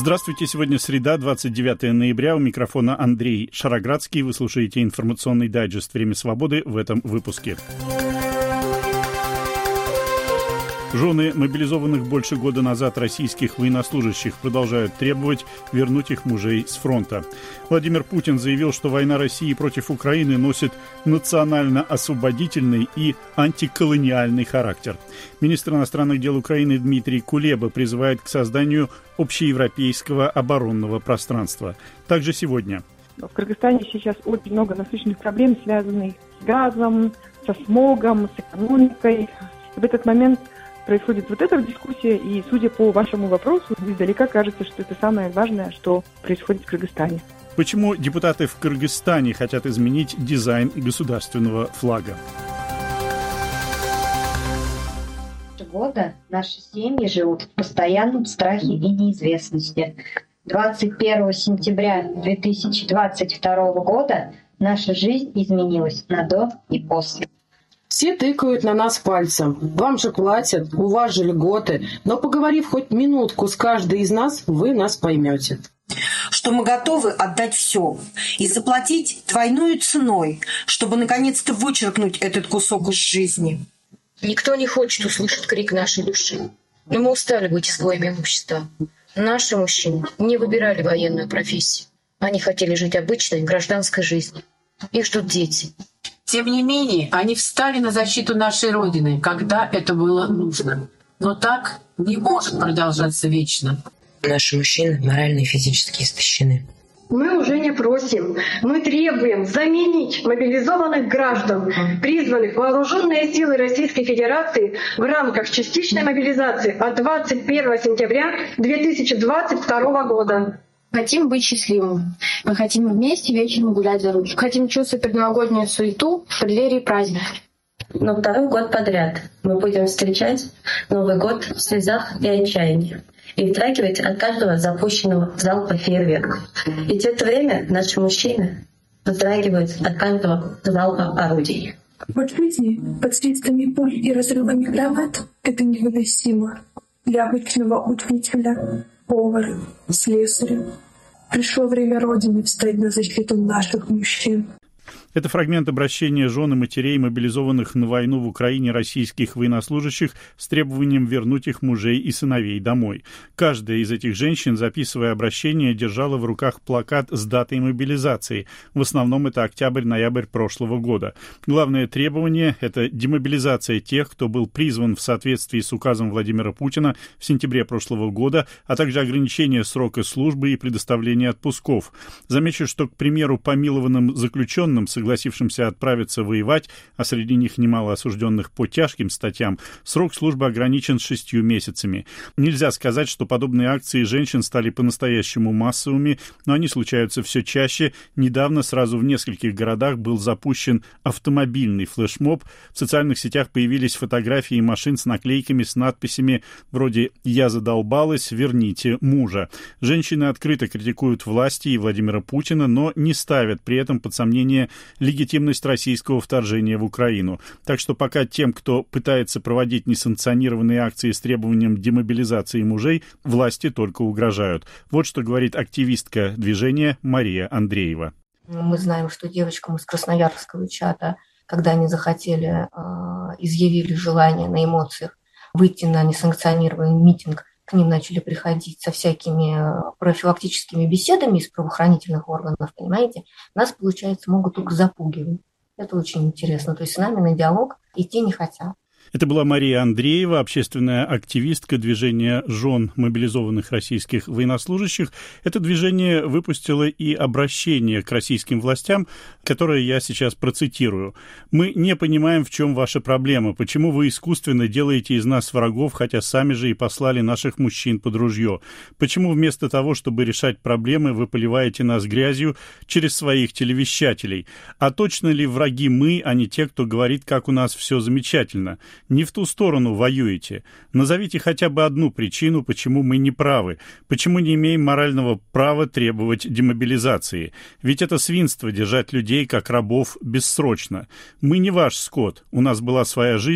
Здравствуйте, сегодня среда, 29 ноября, у микрофона Андрей Шароградский. Вы слушаете информационный дайджест «Время свободы» в этом выпуске. Жены мобилизованных больше года назад российских военнослужащих продолжают требовать вернуть их мужей с фронта. Владимир Путин заявил, что война России против Украины носит национально-освободительный и антиколониальный характер. Министр иностранных дел Украины Дмитрий Кулеба призывает к созданию общеевропейского оборонного пространства. Также сегодня. В Кыргызстане сейчас очень много насущных проблем, связанных с газом, со смогом, с экономикой. В этот момент происходит вот эта дискуссия, и, судя по вашему вопросу, издалека кажется, что это самое важное, что происходит в Кыргызстане. Почему депутаты в Кыргызстане хотят изменить дизайн государственного флага? Года наши семьи живут в постоянном страхе и неизвестности. 21 сентября 2022 года наша жизнь изменилась на до и после. Все тыкают на нас пальцем. Вам же платят, у вас же льготы. Но поговорив хоть минутку с каждой из нас, вы нас поймете. Что мы готовы отдать все и заплатить двойной ценой, чтобы наконец-то вычеркнуть этот кусок из жизни. Никто не хочет услышать крик нашей души. Но мы устали быть изгоями имущества. Наши мужчины не выбирали военную профессию. Они хотели жить обычной гражданской жизнью. Их ждут дети. Тем не менее, они встали на защиту нашей Родины, когда это было нужно. Но так не может продолжаться вечно. Наши мужчины морально и физически истощены. Мы уже не просим, мы требуем заменить мобилизованных граждан, призванных в вооруженные силы Российской Федерации в рамках частичной мобилизации от 21 сентября 2022 года. Хотим быть счастливыми. Мы хотим вместе вечером гулять за ручку. Хотим чувствовать предновогоднюю суету в преддверии праздника. Но второй год подряд мы будем встречать Новый год в слезах и отчаянии и вздрагивать от каждого запущенного залпа фейерверка. И в это время наши мужчины вздрагивают от каждого залпа орудий. Вот жизни под свистами пуль и разрывами гранат — это невыносимо для обычного учителя, повара, слесаря. Пришло время Родины встать на защиту наших мужчин. Это фрагмент обращения жен и матерей, мобилизованных на войну в Украине российских военнослужащих, с требованием вернуть их мужей и сыновей домой. Каждая из этих женщин, записывая обращение, держала в руках плакат с датой мобилизации. В основном это октябрь-ноябрь прошлого года. Главное требование – это демобилизация тех, кто был призван в соответствии с указом Владимира Путина в сентябре прошлого года, а также ограничение срока службы и предоставление отпусков. Замечу, что, к примеру, помилованным заключенным, согласившимся отправиться воевать, а среди них немало осужденных по тяжким статьям, срок службы ограничен 6 месяцами. Нельзя сказать, что подобные акции женщин стали по-настоящему массовыми, но они случаются все чаще. Недавно сразу в нескольких городах был запущен автомобильный флешмоб. В социальных сетях появились фотографии машин с наклейками с надписями вроде «Я задолбалась, верните мужа». Женщины открыто критикуют власти и Владимира Путина, но не ставят при этом под сомнение легитимность российского вторжения в Украину. Так что пока тем, кто пытается проводить несанкционированные акции с требованием демобилизации мужей, власти только угрожают. Вот что говорит активистка движения Мария Андреева. Мы знаем, что девочкам из красноярского чата, когда они захотели, изъявили желание на эмоциях выйти на несанкционированный митинг, к ним начали приходить со всякими профилактическими беседами из правоохранительных органов, понимаете, нас, получается, могут только запугивать. Это очень интересно. То есть с нами на диалог идти не хотят. Это была Мария Андреева, общественная активистка движения жен мобилизованных российских военнослужащих. Это движение выпустило и обращение к российским властям, которое я сейчас процитирую. «Мы не понимаем, в чем ваша проблема. Почему вы искусственно делаете из нас врагов, хотя сами же и послали наших мужчин под ружье? Почему вместо того, чтобы решать проблемы, вы поливаете нас грязью через своих телевещателей? А точно ли враги мы, а не те, кто говорит, как у нас все замечательно? Не в ту сторону воюете. Назовите хотя бы одну причину, почему мы не правы, почему не имеем морального права требовать демобилизации. Ведь это свинство держать людей как рабов бессрочно. Мы не ваш скот, у нас была своя жизнь,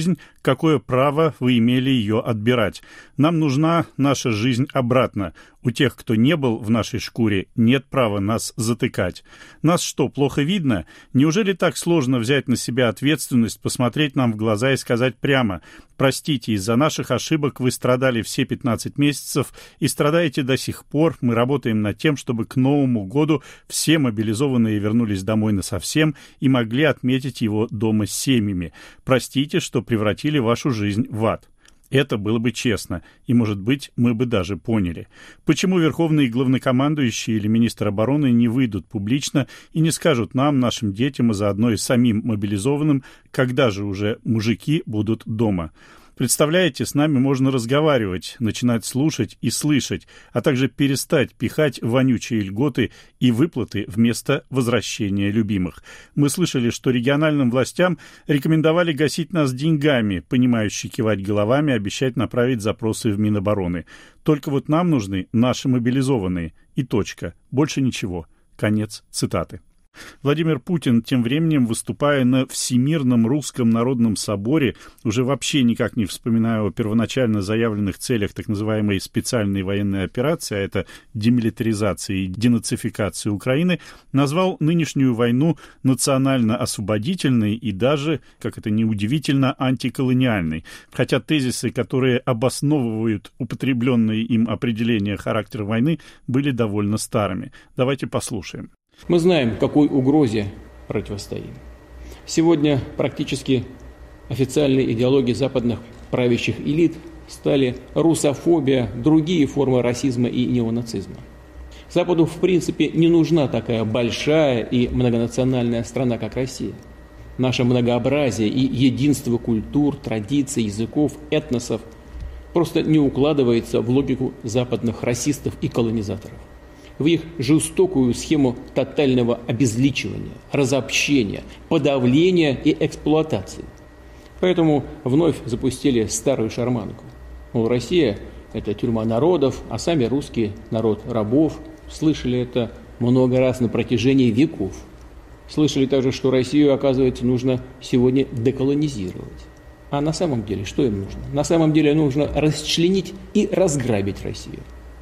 Какое право вы имели ее отбирать? Нам нужна наша жизнь обратно. У тех, кто не был в нашей шкуре, нет права нас затыкать. Нас что, плохо видно? Неужели так сложно взять на себя ответственность, посмотреть нам в глаза и сказать прямо: простите, из-за наших ошибок вы страдали все 15 месяцев и страдаете до сих пор. Мы работаем над тем, чтобы к Новому году все мобилизованные вернулись домой насовсем и могли отметить его дома с семьями. Простите, что превратили вашу жизнь в ад. Это было бы честно, и, может быть, мы бы даже поняли. Почему верховный главнокомандующий или министр обороны не выйдут публично и не скажут нам, нашим детям, и заодно и самим мобилизованным, когда же уже мужики будут дома? Представляете, с нами можно разговаривать, начинать слушать и слышать, а также перестать пихать вонючие льготы и выплаты вместо возвращения любимых. Мы слышали, что региональным властям рекомендовали гасить нас деньгами, понимающие кивать головами, обещать направить запросы в Минобороны. Только вот нам нужны наши мобилизованные. И точка. Больше ничего. Конец цитаты. Владимир Путин, тем временем, выступая на Всемирном Русском Народном Соборе, уже вообще никак не вспоминая о первоначально заявленных целях так называемой специальной военной операции, а это демилитаризация и денацификация Украины, назвал нынешнюю войну национально-освободительной и даже, как это ни удивительно, антиколониальной. Хотя тезисы, которые обосновывают употребленные им определения характера войны, были довольно старыми. Давайте послушаем. Мы знаем, какой угрозе противостоим. Сегодня практически официальной идеологией западных правящих элит стали русофобия, другие формы расизма и неонацизма. Западу, в принципе, не нужна такая большая и многонациональная страна, как Россия. Наше многообразие и единство культур, традиций, языков, этносов просто не укладывается в логику западных расистов и колонизаторов, в их жестокую схему тотального обезличивания, разобщения, подавления и эксплуатации. Поэтому вновь запустили старую шарманку. Мол, Россия – это тюрьма народов, а сами русские – народ рабов. Слышали это много раз на протяжении веков. Слышали также, что Россию, оказывается, нужно сегодня деколонизировать. А на самом деле что им нужно? На самом деле нужно расчленить и разграбить Россию.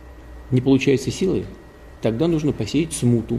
Не получается силой? Тогда нужно посеять смуту.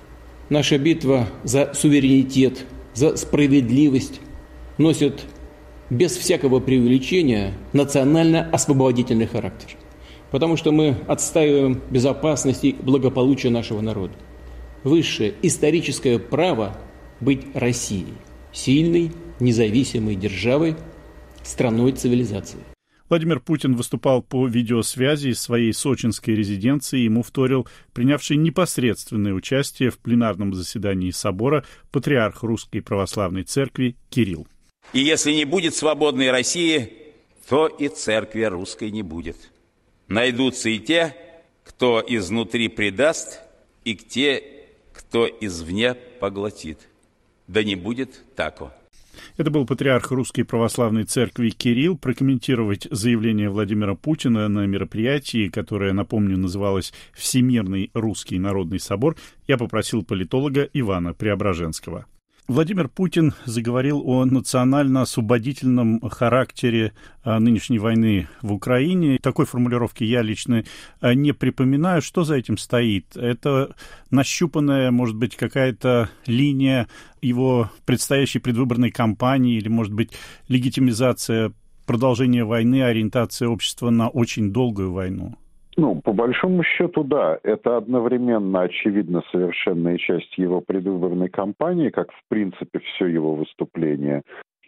Наша битва за суверенитет, за справедливость носит без всякого преувеличения национально-освободительный характер. Потому что мы отстаиваем безопасность и благополучие нашего народа. Высшее историческое право быть Россией, сильной, независимой державой, страной цивилизации. Владимир Путин выступал по видеосвязи из своей сочинской резиденции. Ему вторил принявший непосредственное участие в пленарном заседании собора патриарх Русской Православной Церкви Кирилл. И если не будет свободной России, то и церкви русской не будет. Найдутся и те, кто изнутри предаст, и те, кто извне поглотит. Да не будет тако. Это был патриарх Русской Православной Церкви Кирилл. Прокомментировать заявление Владимира Путина на мероприятии, которое, напомню, называлось «Всемирный Русский Народный Собор», я попросил политолога Ивана Преображенского. Владимир Путин заговорил о национально-освободительном характере нынешней войны в Украине. Такой формулировки я лично не припоминаю. Что за этим стоит? Это нащупанная, может быть, какая-то линия его предстоящей предвыборной кампании или, может быть, легитимизация продолжения войны, ориентация общества на очень долгую войну? По большому счету, да. Это одновременно, очевидно, совершенная часть его предвыборной кампании, как, в принципе, все его выступление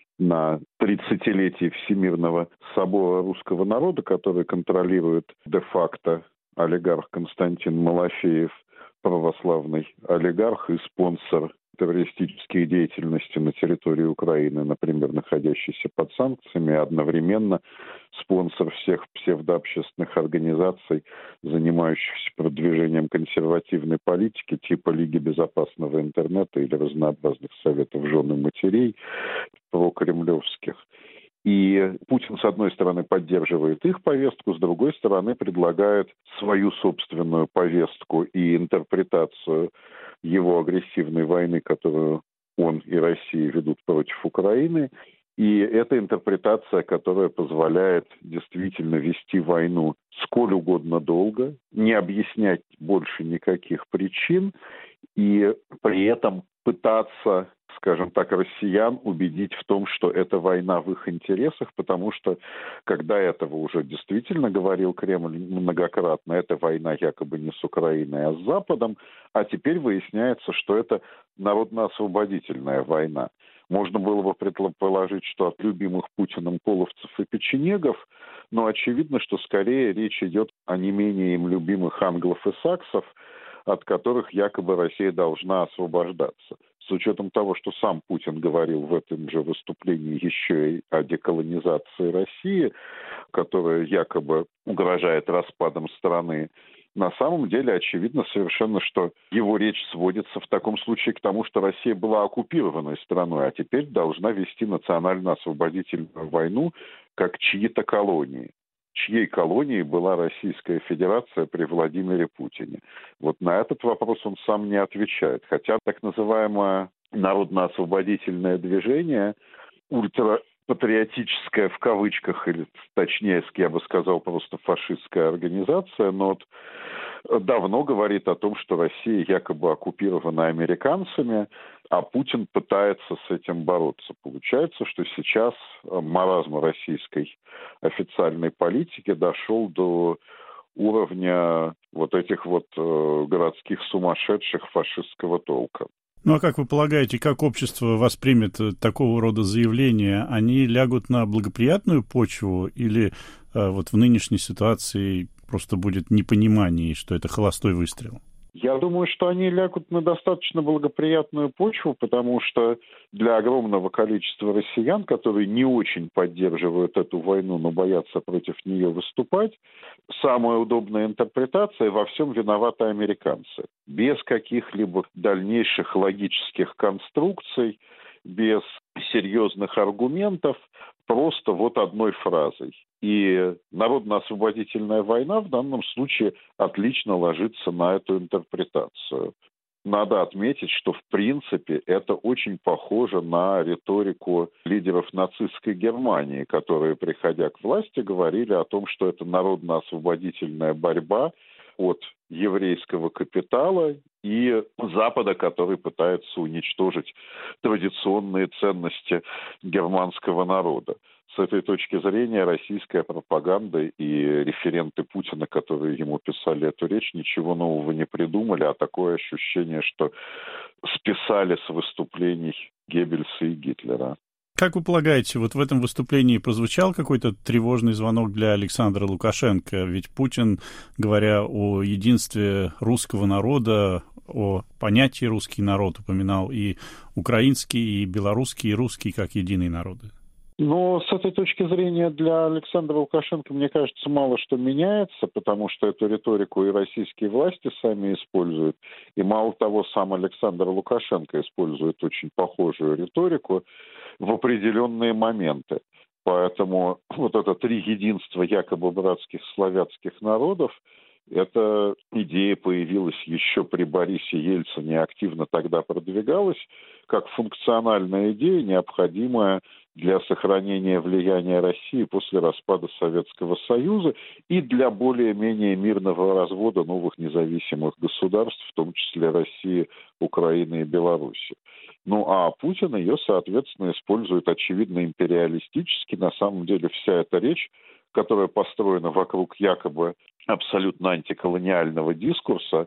на 30-летие Всемирного собора русского народа, который контролирует де-факто олигарх Константин Малафеев, православный олигарх и спонсор террористической деятельности на территории Украины, например, находящийся под санкциями, одновременно спонсор всех псевдообщественных организаций, занимающихся продвижением консервативной политики типа Лиги безопасного интернета или разнообразных советов жен и матерей прокремлевских. И Путин, с одной стороны, поддерживает их повестку, с другой стороны, предлагает свою собственную повестку и интерпретацию его агрессивной войны, которую он и Россия ведут против Украины. И это интерпретация, которая позволяет действительно вести войну сколь угодно долго, не объяснять больше никаких причин и при этом пытаться, скажем так, россиян убедить в том, что это война в их интересах, потому что, когда этого уже действительно говорил Кремль многократно, это война якобы не с Украиной, а с Западом, а теперь выясняется, что это народно-освободительная война. Можно было бы предположить, что от любимых Путиным половцев и печенегов, но очевидно, что скорее речь идет о не менее им любимых англов и саксов, от которых якобы Россия должна освобождаться. С учетом того, что сам Путин говорил в этом же выступлении еще и о деколонизации России, которая якобы угрожает распадом страны, на самом деле очевидно совершенно, что его речь сводится в таком случае к тому, что Россия была оккупированной страной, а теперь должна вести национально-освободительную войну как чьи-то колонии. Чьей колонией была Российская Федерация при Владимире Путине? Вот на этот вопрос он сам не отвечает. Хотя так называемое народно-освободительное движение, ультрапатриотическое в кавычках, или точнее, я бы сказал, просто фашистская организация, но вот давно говорит о том, что Россия якобы оккупирована американцами, а Путин пытается с этим бороться. Получается, что сейчас маразм российской официальной политики дошел до уровня вот этих вот городских сумасшедших фашистского толка. Ну а как вы полагаете, как общество воспримет такого рода заявления? Они лягут на благоприятную почву или вот в нынешней ситуации просто будет непонимание, что это холостой выстрел? Я думаю, что они лягут на достаточно благоприятную почву, потому что для огромного количества россиян, которые не очень поддерживают эту войну, но боятся против нее выступать, самая удобная интерпретация: во всем виноваты американцы. Без каких-либо дальнейших логических конструкций, без серьезных аргументов, просто вот одной фразой. И народно-освободительная война в данном случае отлично ложится на эту интерпретацию. Надо отметить, что в принципе это очень похоже на риторику лидеров нацистской Германии, которые, приходя к власти, говорили о том, что это народно-освободительная борьба от еврейского капитала и Запада, который пытается уничтожить традиционные ценности германского народа. С этой точки зрения российская пропаганда и референты Путина, которые ему писали эту речь, ничего нового не придумали, а такое ощущение, что списали с выступлений Геббельса и Гитлера. Как вы полагаете, вот в этом выступлении прозвучал какой-то тревожный звонок для Александра Лукашенко? Ведь Путин, говоря о единстве русского народа, о понятии русский народ, упоминал и украинский, и белорусский, и русский как единые народы. Но с этой точки зрения для Александра Лукашенко, мне кажется, мало что меняется, потому что эту риторику и российские власти сами используют. И мало того, сам Александр Лукашенко использует очень похожую риторику в определенные моменты. Поэтому вот это три единства якобы братских славянских народов, эта идея появилась еще при Борисе Ельцине и активно тогда продвигалась как функциональная идея, необходимая для сохранения влияния России после распада Советского Союза и для более-менее мирного развода новых независимых государств, в том числе России, Украины и Беларуси. Ну а Путин ее, соответственно, использует очевидно империалистически. На самом деле вся эта речь, которая построена вокруг якобы абсолютно антиколониального дискурса,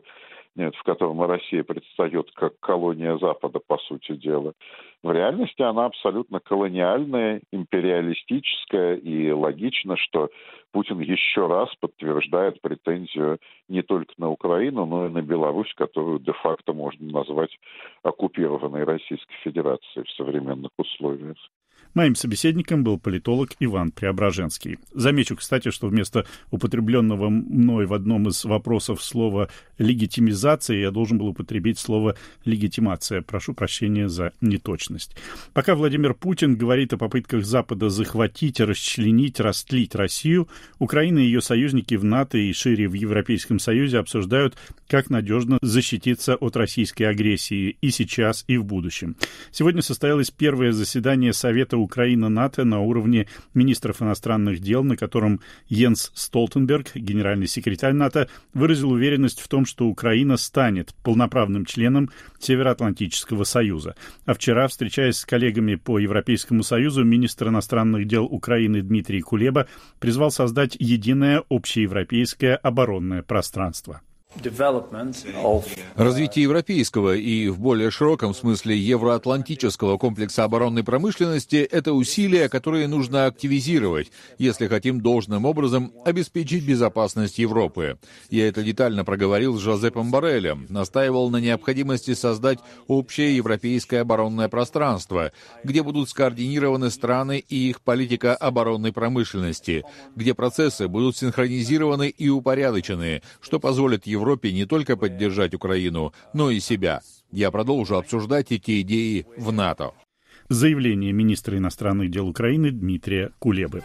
в котором Россия предстает как колония Запада, по сути дела, в реальности она абсолютно колониальная, империалистическая, и логично, что Путин еще раз подтверждает претензию не только на Украину, но и на Беларусь, которую де-факто можно назвать оккупированной Российской Федерацией в современных условиях. Моим собеседником был политолог Иван Преображенский. Замечу, кстати, что вместо употребленного мной в одном из вопросов слова «легитимизация» я должен был употребить слово «легитимация». Прошу прощения за неточность. Пока Владимир Путин говорит о попытках Запада захватить, расчленить, растлить Россию, Украина и ее союзники в НАТО и шире в Европейском Союзе обсуждают, как надежно защититься от российской агрессии и сейчас, и в будущем. Сегодня состоялось первое заседание Совета саммита Украина-НАТО на уровне министров иностранных дел, на котором Йенс Столтенберг, генеральный секретарь НАТО, выразил уверенность в том, что Украина станет полноправным членом Североатлантического союза. А вчера, встречаясь с коллегами по Европейскому союзу, министр иностранных дел Украины Дмитрий Кулеба призвал создать единое общеевропейское оборонное пространство. Развитие европейского и, в более широком смысле, евроатлантического комплекса оборонной промышленности – это усилия, которые нужно активизировать, если хотим должным образом обеспечить безопасность Европы. Я это детально проговорил с Жозепом Борреллем, настаивал на необходимости создать общее европейское оборонное пространство, где будут скоординированы страны и их политика оборонной промышленности, где процессы будут синхронизированы и упорядочены, что позволит Европе не только поддержать Украину, но и себя. Я продолжу обсуждать эти идеи в НАТО. Заявление министра иностранных дел Украины Дмитрия Кулебы.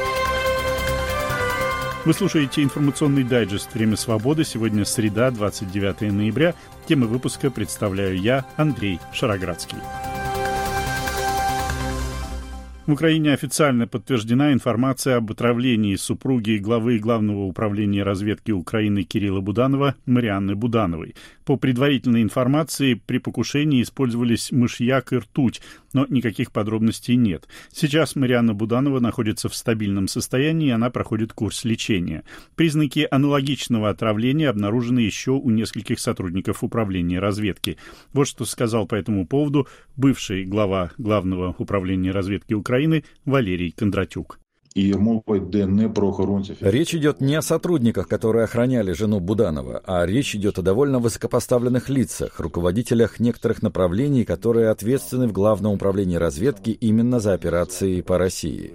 Вы слушаете информационный дайджест «Время свободы». Сегодня среда, 29 ноября. Темы выпуска представляю я, Андрей Шароградский. В Украине официально подтверждена информация об отравлении супруги главы Главного управления разведки Украины Кирилла Буданова Марианны Будановой. По предварительной информации, при покушении использовались мышьяк и ртуть, но никаких подробностей нет. Сейчас Марианна Буданова находится в стабильном состоянии, и она проходит курс лечения. Признаки аналогичного отравления обнаружены еще у нескольких сотрудников управления разведки. Вот что сказал по этому поводу бывший глава Главного управления разведки Украины Валерий Кондратюк. Речь идет не о сотрудниках, которые охраняли жену Буданова, а речь идет о довольно высокопоставленных лицах, руководителях некоторых направлений, которые ответственны в Главном управлении разведки именно за операции по России.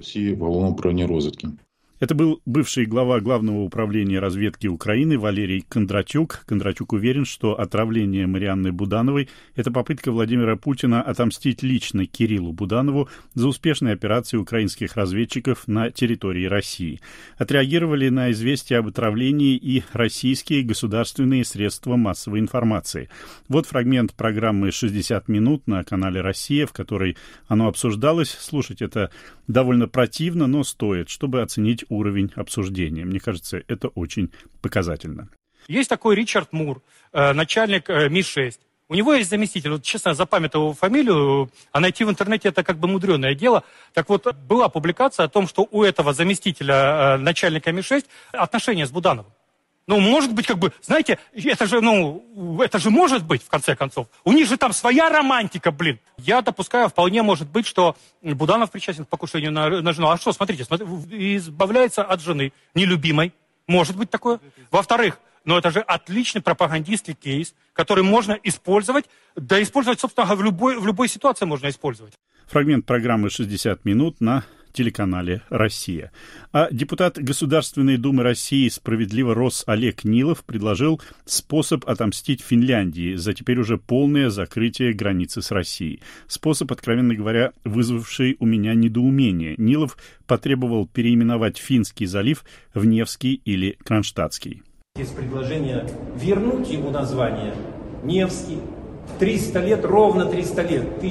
Это был бывший глава Главного управления разведки Украины Валерий Кондратюк. Кондратюк уверен, что отравление Марианны Будановой – это попытка Владимира Путина отомстить лично Кириллу Буданову за успешные операции украинских разведчиков на территории России. Отреагировали на известие об отравлении и российские государственные средства массовой информации. Вот фрагмент программы «60 минут» на канале «Россия», в которой оно обсуждалось. Слушать это довольно противно, но стоит, чтобы оценить уровень обсуждения. Мне кажется, это очень показательно. Есть такой Ричард Мур, начальник Ми-6. У него есть заместитель. Вот, честно, запамятовал его фамилию, а найти в интернете это как бы мудреное дело. Так вот, была публикация о том, что у этого заместителя начальника Ми-6 отношения с Будановым. Ну, может быть, как бы, знаете, это же может быть, в конце концов. У них же там своя романтика, блин. Я допускаю, вполне может быть, что Буданов причастен к покушению на жену. А что, смотрите, избавляется от жены нелюбимой. Может быть такое. Во-вторых, это же отличный пропагандистский кейс, который можно использовать, да использовать, собственно, в любой ситуации можно использовать. Фрагмент программы «60 минут» на телеканале «Россия». А депутат Государственной Думы России «Справедливо Рос» Олег Нилов предложил способ отомстить Финляндии за теперь уже полное закрытие границы с Россией. Способ, откровенно говоря, вызвавший у меня недоумение. Нилов потребовал переименовать Финский залив в Невский или Кронштадтский. Есть предложение вернуть ему название Невский. 300 лет, ровно 300 лет, в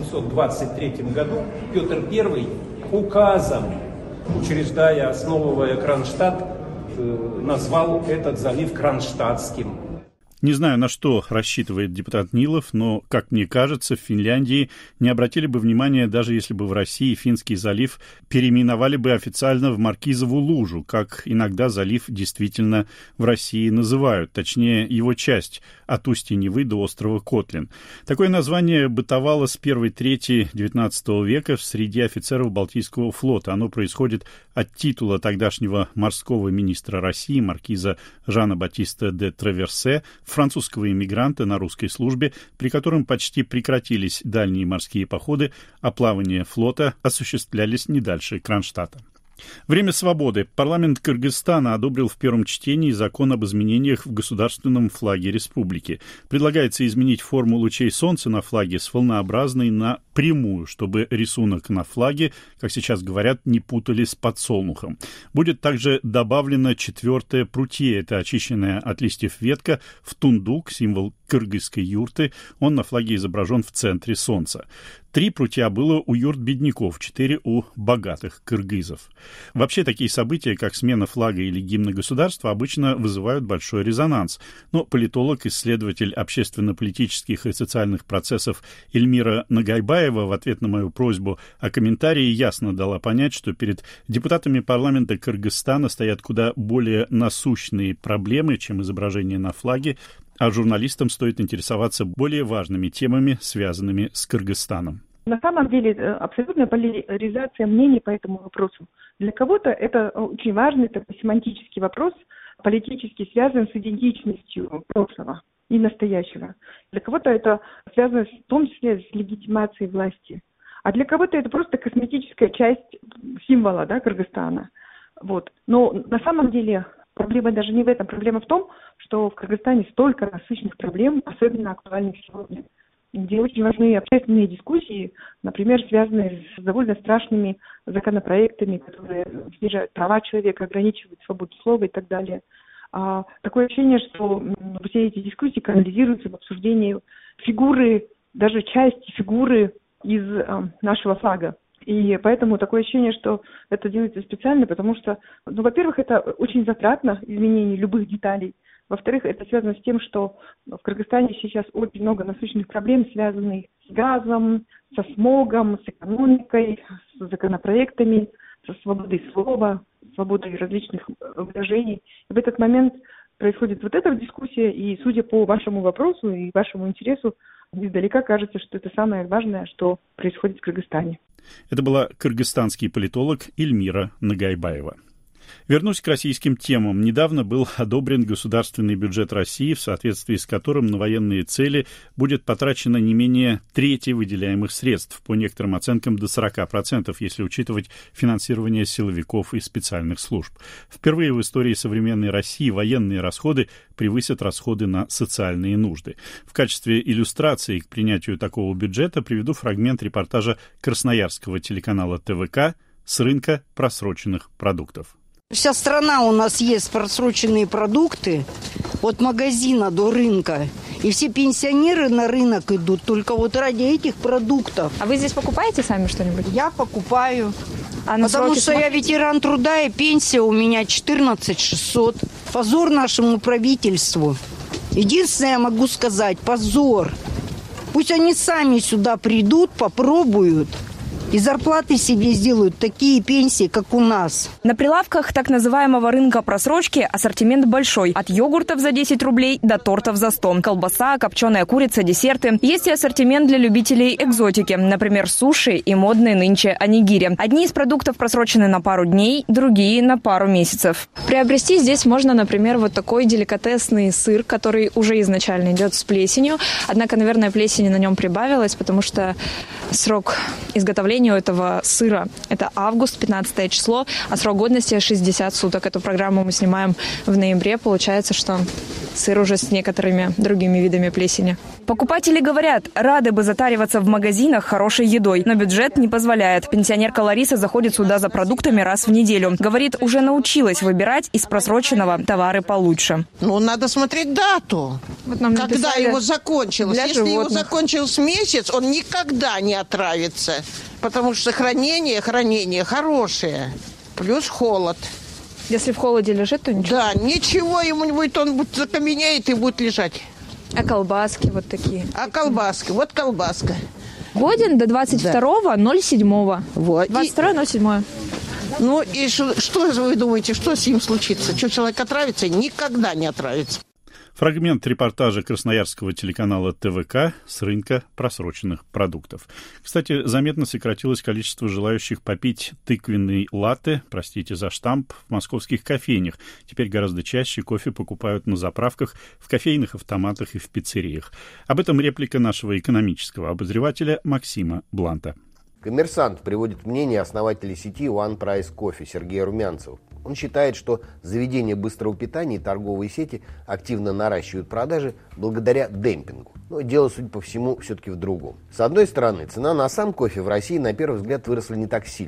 1723 году Петр I указом, учреждая, основывая Кронштадт, назвал этот залив Кронштадтским. Не знаю, на что рассчитывает депутат Нилов, но, как мне кажется, в Финляндии не обратили бы внимания, даже если бы в России Финский залив переименовали бы официально в Маркизову лужу, как иногда залив действительно в России называют, точнее, его часть от устья Невы до острова Котлин. Такое название бытовало с первой трети XIX века в среде офицеров Балтийского флота. Оно происходит от титула тогдашнего морского министра России, маркиза Жана-Батиста де Траверсе, французского иммигранта на русской службе, при котором почти прекратились дальние морские походы, а плавания флота осуществлялись не дальше Кронштадта. Время свободы. Парламент Кыргызстана одобрил в первом чтении закон об изменениях в государственном флаге республики. Предлагается изменить форму лучей солнца на флаге с волнообразной на прямую, чтобы рисунок на флаге, как сейчас говорят, не путали с подсолнухом. Будет также добавлено 4-е прутье. Это очищенная от листьев ветка в тундук, символ кыргызской юрты. Он на флаге изображен в центре солнца. 3 прутья было у юрт бедняков, 4 у богатых кыргызов. Вообще, такие события, как смена флага или гимна государства, обычно вызывают большой резонанс. Но политолог, исследователь общественно-политических и социальных процессов Эльмира Нагайбаева в ответ на мою просьбу о комментарии ясно дала понять, что перед депутатами парламента Кыргызстана стоят куда более насущные проблемы, чем изображение на флаге, а журналистам стоит интересоваться более важными темами, связанными с Кыргызстаном. На самом деле абсолютная поляризация мнений по этому вопросу. Для кого-то это очень важный такой семантический вопрос, политически связан с идентичностью прошлого и настоящего. Для кого-то это связано в том числе с легитимацией власти. А для кого-то это просто косметическая часть символа, да, Кыргызстана. Вот. Но на самом деле проблема даже не в этом. Проблема в том, что в Кыргызстане столько насущных проблем, особенно актуальных сегодня, где очень важны общественные дискуссии, например, связанные с довольно страшными законопроектами, которые снижают права человека, ограничивают свободу слова и так далее. Такое ощущение, что все эти дискуссии канализируются в обсуждении фигуры, даже части фигуры из нашего флага. И поэтому такое ощущение, что это делается специально, потому что, во-первых, это очень затратно, изменение любых деталей. Во-вторых, это связано с тем, что в Кыргызстане сейчас очень много насущных проблем, связанных с газом, со смогом, с экономикой, с законопроектами, со свободой слова, свободой различных выражений. И в этот момент происходит вот эта дискуссия, и судя по вашему вопросу и вашему интересу, издалека кажется, что это самое важное, что происходит в Кыргызстане. Это была кыргызстанский политолог Эльмира Нагайбаева. Вернусь к российским темам. Недавно был одобрен государственный бюджет России, в соответствии с которым на военные цели будет потрачено не менее трети выделяемых средств, по некоторым оценкам до 40%, если учитывать финансирование силовиков и специальных служб. Впервые в истории современной России военные расходы превысят расходы на социальные нужды. В качестве иллюстрации к принятию такого бюджета приведу фрагмент репортажа красноярского телеканала ТВК с рынка просроченных продуктов. Вся страна у нас ест просроченные продукты от магазина до рынка. И все пенсионеры на рынок идут только вот ради этих продуктов. А вы здесь покупаете сами что-нибудь? Я покупаю. Потому что я ветеран труда, и пенсия у меня 14 600. Позор нашему правительству. Единственное, я могу сказать, позор. Пусть они сами сюда придут, попробуют. И зарплаты себе сделают такие пенсии, как у нас. На прилавках так называемого рынка просрочки ассортимент большой. От йогуртов за 10 рублей до тортов за 100. Колбаса, копченая курица, десерты. Есть и ассортимент для любителей экзотики. Например, суши и модные нынче онигири. Одни из продуктов просрочены на пару дней, другие на пару месяцев. Приобрести здесь можно, например, вот такой деликатесный сыр, который уже изначально идет с плесенью. Однако, наверное, плесени на нем прибавилось, потому что срок изготовления у этого сыра – это август, 15 число, а срок годности – 60 суток. Эту программу мы снимаем в ноябре. Получается, что сыр уже с некоторыми другими видами плесени. Покупатели говорят, рады бы затариваться в магазинах хорошей едой, но бюджет не позволяет. Пенсионерка Лариса заходит сюда за продуктами раз в неделю. Говорит, уже научилась выбирать из просроченного товары получше. Надо смотреть дату, вот когда его закончилось. Если его закончился месяц, он никогда не отравится. Потому что хранение хорошее. Плюс холод. Если в холоде лежит, то ничего? Да, ничего ему не будет, он закаменеет и будет лежать. А колбаски вот такие? Вот колбаска. Годен до 22-го, 07-го. Вот. 22-го, 07-го. И что вы думаете, что с ним случится? Что, человек отравится? Никогда не отравится. Фрагмент репортажа красноярского телеканала ТВК с рынка просроченных продуктов. Кстати, заметно сократилось количество желающих попить тыквенный латте, простите за штамп, в московских кофейнях. Теперь гораздо чаще кофе покупают на заправках, в кофейных автоматах и в пиццериях. Об этом реплика нашего экономического обозревателя Максима Бланта. «Коммерсант» приводит мнение основателя сети One Price Coffee Сергея Румянцева. Он считает, что заведения быстрого питания и торговые сети активно наращивают продажи благодаря демпингу. Но дело, судя по всему, все-таки в другом. С одной стороны, цена на сам кофе в России, на первый взгляд, выросла не так сильно.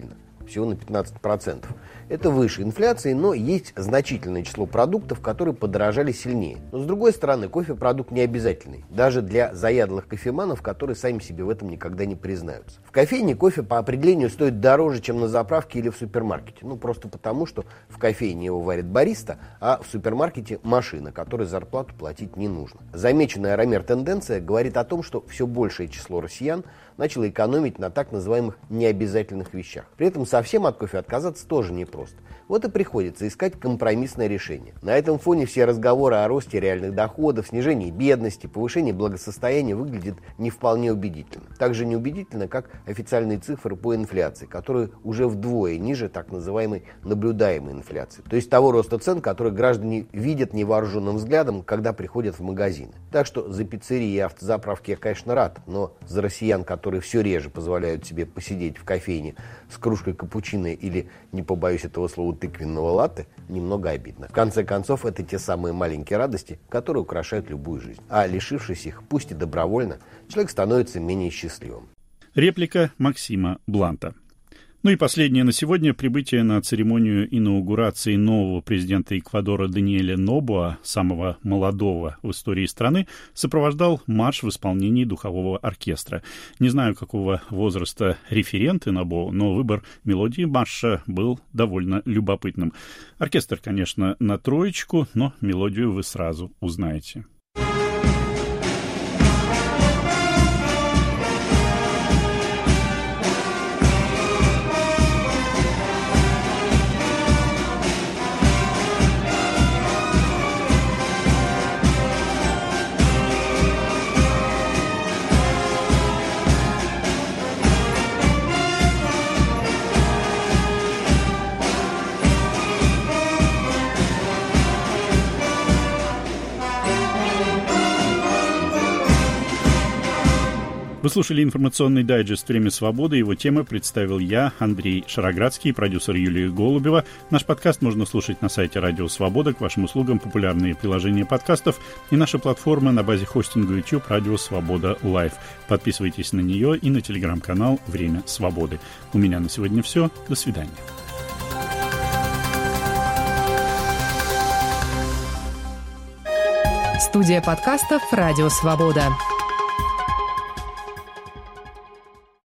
всего на 15%. Это выше инфляции, но есть значительное число продуктов, которые подорожали сильнее. Но с другой стороны, кофе продукт не обязательный, даже для заядлых кофеманов, которые сами себе в этом никогда не признаются. В кофейне кофе по определению стоит дороже, чем на заправке или в супермаркете. Просто потому, что в кофейне его варит бариста, а в супермаркете машина, которой зарплату платить не нужно. Замеченная Ромер тенденция говорит о том, что все большее число россиян начало экономить на так называемых необязательных вещах. При этом совсем от кофе отказаться тоже непросто. Вот и приходится искать компромиссное решение. На этом фоне все разговоры о росте реальных доходов, снижении бедности, повышении благосостояния выглядят не вполне убедительно. Так же неубедительно, как официальные цифры по инфляции, которые уже вдвое ниже так называемой наблюдаемой инфляции. То есть того роста цен, который граждане видят невооруженным взглядом, когда приходят в магазины. Так что за пиццерии и автозаправки я, конечно, рад, но за россиян, которые все реже позволяют себе посидеть в кофейне с кружкой капучино или, не побоюсь этого слова, тыквенного латте, немного обидно. В конце концов, это те самые маленькие радости, которые украшают любую жизнь. А лишившись их, пусть и добровольно, человек становится менее счастливым. Реплика Максима Бланта. И последнее на сегодня. Прибытие на церемонию инаугурации нового президента Эквадора Даниэля Нобуа, самого молодого в истории страны, сопровождал марш в исполнении духового оркестра. Не знаю, какого возраста референты Нобуа, но выбор мелодии марша был довольно любопытным. Оркестр, конечно, на троечку, но мелодию вы сразу узнаете. Вы слушали информационный дайджест «Время свободы». Его темы представил я, Андрей Шароградский, продюсер Юлия Голубева. Наш подкаст можно слушать на сайте Радио Свобода. К вашим услугам популярные приложения подкастов и наша платформа на базе хостинга YouTube «Радио Свобода Лайв». Подписывайтесь на нее и на телеграм-канал «Время свободы». У меня на сегодня все. До свидания. Студия подкастов «Радио Свобода».